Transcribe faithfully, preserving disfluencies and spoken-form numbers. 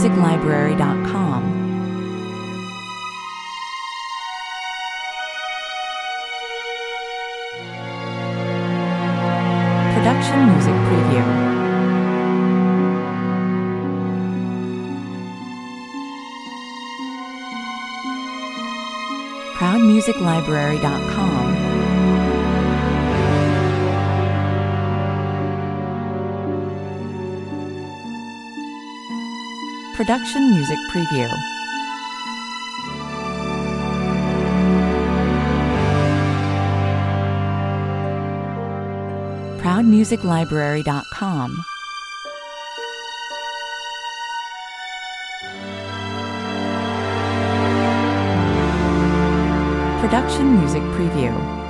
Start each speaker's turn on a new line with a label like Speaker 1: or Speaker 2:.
Speaker 1: music library dot com. Production Music Preview. proud music library dot com. Production Music Preview. proud music library dot com. Production Music Preview.